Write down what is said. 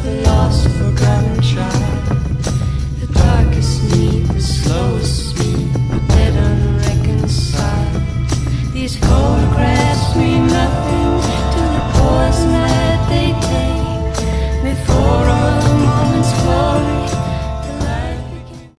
the lost, forgotten child. The darkest need, the slowest speed, the dead unreconciled. These photographs mean nothing to the poison that they take before a moment's glory.